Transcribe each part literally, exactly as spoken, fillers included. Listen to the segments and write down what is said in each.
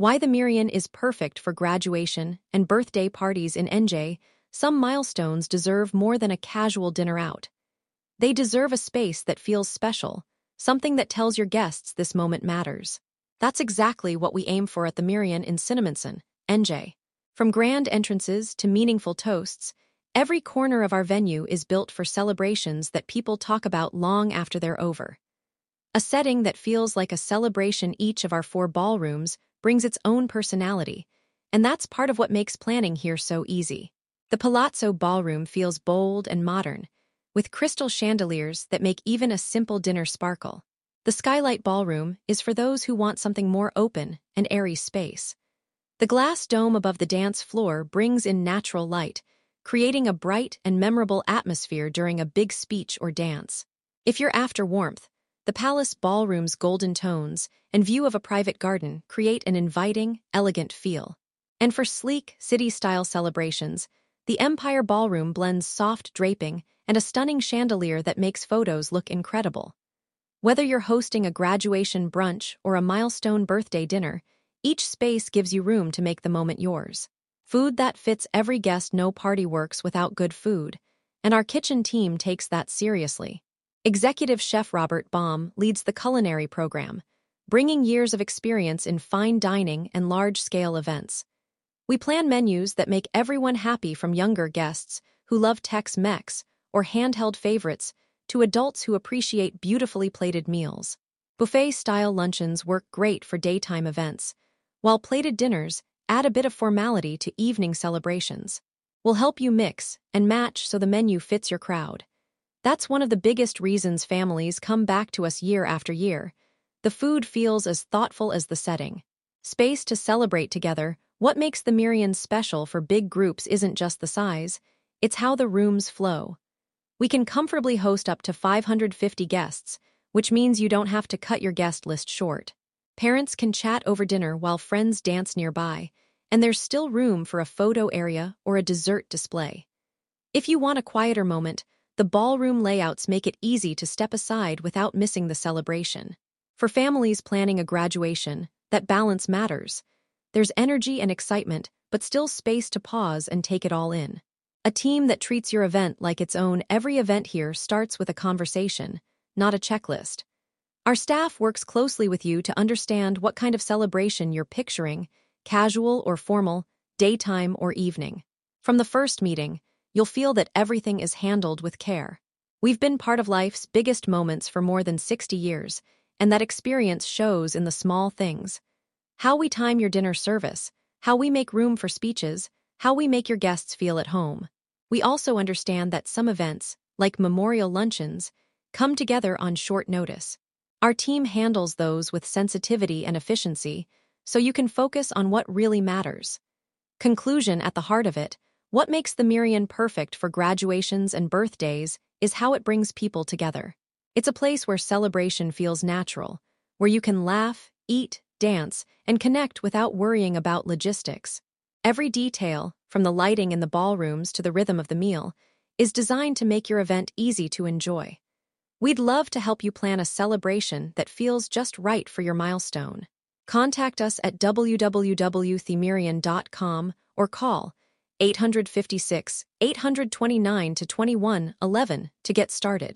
Why the Merian is perfect for graduation and birthday parties in N J. Some milestones deserve more than a casual dinner out. They deserve a space that feels special, something that tells your guests this moment matters. That's exactly what we aim for at the Merian in Cinnaminson, N J. From grand entrances to meaningful toasts, every corner of our venue is built for celebrations that people talk about long after they're over. A setting that feels like a celebration. Each of our four ballrooms brings its own personality, and that's part of what makes planning here so easy. The Palazzo Ballroom feels bold and modern, with crystal chandeliers that make even a simple dinner sparkle. The Skylight Ballroom is for those who want something more open and airy space. The glass dome above the dance floor brings in natural light, creating a bright and memorable atmosphere during a big speech or dance. If you're after warmth, the Palace Ballroom's golden tones and view of a private garden create an inviting, elegant feel. And for sleek, city-style celebrations, the Empire Ballroom blends soft draping and a stunning chandelier that makes photos look incredible. Whether you're hosting a graduation brunch or a milestone birthday dinner, each space gives you room to make the moment yours. Food that fits every guest. No party works without good food, and our kitchen team takes that seriously. Executive Chef Robert Baum leads the culinary program, bringing years of experience in fine dining and large-scale events. We plan menus that make everyone happy, from younger guests who love Tex-Mex or handheld favorites to adults who appreciate beautifully plated meals. Buffet-style luncheons work great for daytime events, while plated dinners add a bit of formality to evening celebrations. We'll help you mix and match so the menu fits your crowd. That's one of the biggest reasons families come back to us year after year. The food feels as thoughtful as the setting. Space to celebrate together. What makes the Merian special for big groups isn't just the size, it's how the rooms flow. We can comfortably host up to five hundred fifty guests, which means you don't have to cut your guest list short. Parents can chat over dinner while friends dance nearby, and there's still room for a photo area or a dessert display. If you want a quieter moment, the ballroom layouts make it easy to step aside without missing the celebration. For families planning a graduation, that balance matters. There's energy and excitement, but still space to pause and take it all in. A team that treats your event like its own. Every event here starts with a conversation, not a checklist. Our staff works closely with you to understand what kind of celebration you're picturing, casual or formal, daytime or evening. From the first meeting, you'll feel that everything is handled with care. We've been part of life's biggest moments for more than sixty years, and that experience shows in the small things. How we time your dinner service, how we make room for speeches, how we make your guests feel at home. We also understand that some events, like memorial luncheons, come together on short notice. Our team handles those with sensitivity and efficiency, so you can focus on what really matters. Conclusion: at the heart of it, what makes the Merian perfect for graduations and birthdays is how it brings people together. It's a place where celebration feels natural, where you can laugh, eat, dance, and connect without worrying about logistics. Every detail, from the lighting in the ballrooms to the rhythm of the meal, is designed to make your event easy to enjoy. We'd love to help you plan a celebration that feels just right for your milestone. Contact us at w w w dot the merian dot com or call eight five six, eight two nine to twenty-one eleven to get started.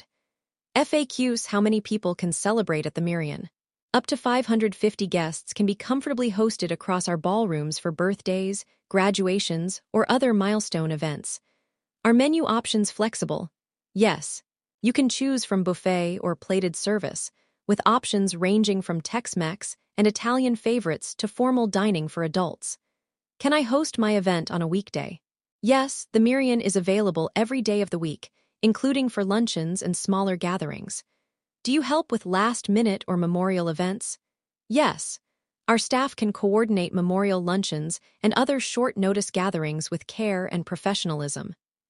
F A Qs: how many people can celebrate at the Merian? Up to five hundred fifty guests can be comfortably hosted across our ballrooms for birthdays, graduations, or other milestone events. Are menu options flexible? Yes. You can choose from buffet or plated service, with options ranging from Tex-Mex and Italian favorites to formal dining for adults. Can I host my event on a weekday? Yes, the Merian is available every day of the week, including for luncheons and smaller gatherings. Do you help with last-minute or memorial events? Yes. Our staff can coordinate memorial luncheons and other short-notice gatherings with care and professionalism.